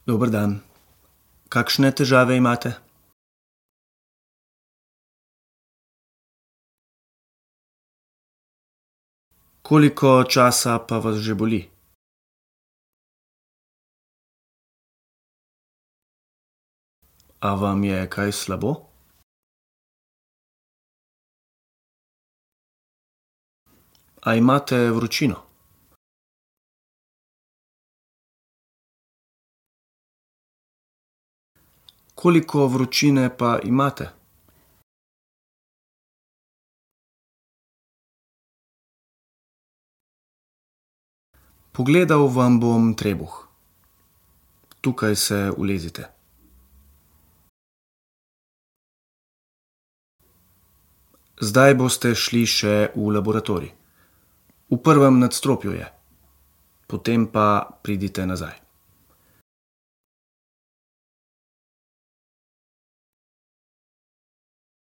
Dober dan. Kakšne težave imate? Koliko časa pa vas že boli? A vam je kaj slabo? A imate vročino? Koliko vročine pa imate? Pogledal vam bom trebuh. Tukaj se ulezite. Zdaj boste šli še v laboratorij. V prvem nadstropju je. Potem pa pridite nazaj.